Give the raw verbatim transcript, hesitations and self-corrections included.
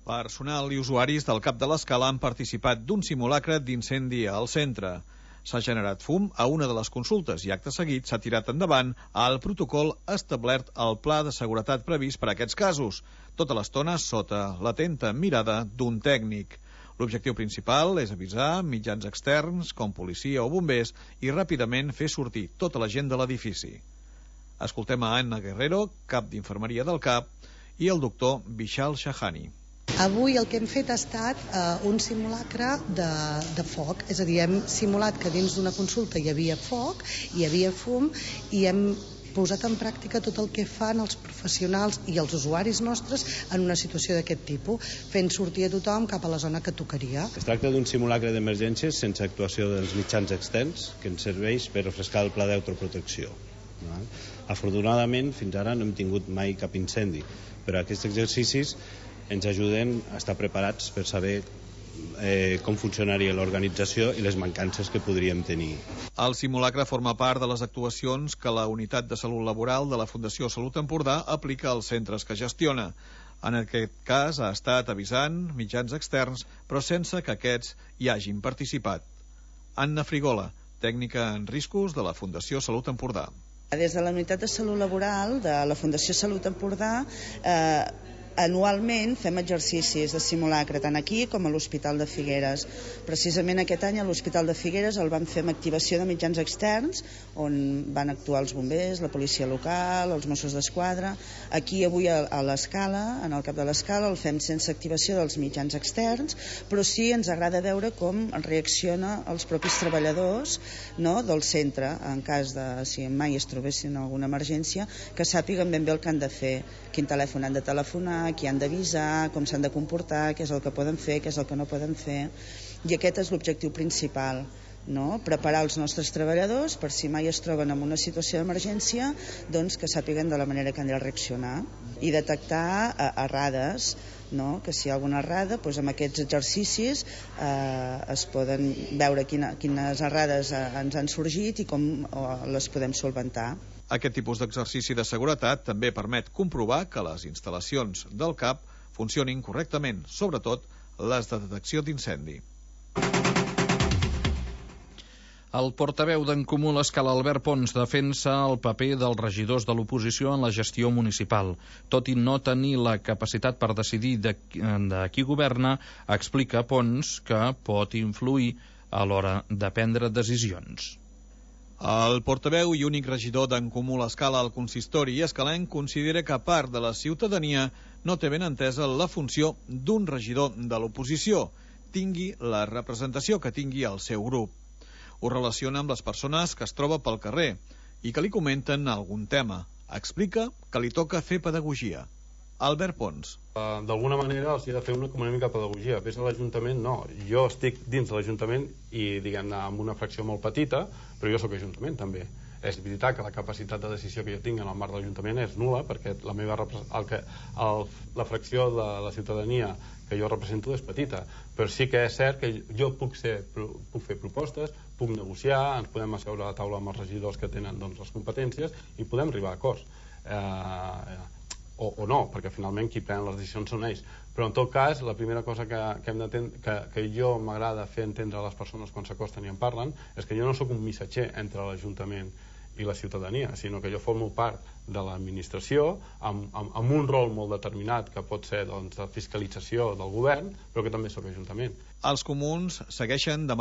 Personal i usuaris del Cap de l'Escala han participat d'un simulacre d'incendi al centre. S'ha generat fum a una de les consultes i acte seguit s'ha tirat endavant el protocol establert al pla de seguretat previst per a aquests casos, tota l'estona sota l'atenta mirada d'un tècnic. L'objectiu principal és avisar mitjans externs, com policia o bombers, i ràpidament fer sortir tota la gent de l'edifici. Escoltem a Anna Guerrero, cap d'infermeria del CAP, i el doctor Vishal Shahani. Avui el que hem fet ha estat uh, un simulacre de, de foc, és a dir, hem simulat que dins d'una consulta hi havia foc, hi havia fum, i hem posat en pràctica tot el que fan els professionals i els usuaris nostres en una situació d'aquest tipus, fent sortir a tothom cap a la zona que tocaria. Es tracta d'un simulacre d'emergències sense actuació dels mitjans externs que ens serveix per refrescar el pla d'autoprotecció. Afortunadament, fins ara no hem tingut mai cap incendi, però aquests exercicis ens ajuden a estar preparats per saber eh, com funcionaria l'organització i les mancances que podríem tenir. El simulacre forma part de les actuacions que la Unitat de Salut Laboral de la Fundació Salut Empordà aplica als centres que gestiona. En aquest cas ha estat avisant mitjans externs, però sense que aquests hi hagin participat. Anna Frigola, tècnica en riscos de la Fundació Salut Empordà. Des de la Unitat de Salut Laboral de la Fundació Salut Empordà eh, anualment fem exercicis de simulacre tant aquí com a l'Hospital de Figueres. Precisament aquest any a l'Hospital de Figueres el vam fer amb activació de mitjans externs, on van actuar els bombers, la policia local, els Mossos d'Esquadra. Aquí avui a, a l'Escala, en el Cap de l'Escala, el fem sense activació dels mitjans externs, però sí ens agrada veure com reacciona els propis treballadors, no, del centre, en cas de, si mai es trobessin alguna emergència, que sàpiguen ben bé el que han de fer, quin telèfon han de telefonar, qui han d'avisar, com s'han de comportar, què és el que poden fer, què és el que no poden fer. I aquest és l'objectiu principal, no? Preparar els nostres treballadors per si mai es troben en una situació d'emergència, doncs que sàpiguen de la manera que han de reaccionar i detectar eh, errades, no? Que si hi ha alguna errada, doncs amb aquests exercicis eh, es poden veure quina, quines errades eh, ens han sorgit i com eh, les podem solventar. Aquest tipus d'exercici de seguretat també permet comprovar que les instal·lacions del CAP funcionin correctament, sobretot les de detecció d'incendi. El portaveu d'En Comú a l'Escala, Albert Pons, defensa el paper dels regidors de l'oposició en la gestió municipal. Tot i no tenir la capacitat per decidir de, de qui governa, explica Pons que pot influir a l'hora de prendre decisions. El portaveu i únic regidor d'En Comú a l'Escala al consistori escalenc considera que part de la ciutadania no té ben entesa la funció d'un regidor de l'oposició, tingui la representació que tingui el seu grup. Ho relaciona amb les persones que es troba pel carrer i que li comenten algun tema. Explica que li toca fer pedagogia. Albert Pons. Uh, D'alguna manera els he de fer una, com una mica pedagogia. Ves a l'Ajuntament, no. Jo estic dins de l'Ajuntament i, diguem-ne, amb una fracció molt petita, però jo sóc Ajuntament també. És veritat que la capacitat de decisió que jo tinc en el marc de l'Ajuntament és nul·la, perquè la meva el que, el, la fracció de la ciutadania que jo represento és petita, però sí que és cert que jo puc, ser, puc fer propostes, puc negociar, ens podem asseure a la taula amb els regidors que tenen doncs, les competències i podem arribar a acords. Eh, o, o no, perquè finalment qui pren les decisions són ells. Però en tot cas, la primera cosa que, que, hem que, que jo m'agrada fer entendre a les persones quan s'acosten i en parlen és que jo no sóc un missatger entre l'Ajuntament i la ciutadania, sinó que jo formo part de l'administració amb, amb, amb un rol molt determinat que pot ser doncs, de fiscalització del govern, però que també sóc Ajuntament. Els comuns segueixen demanant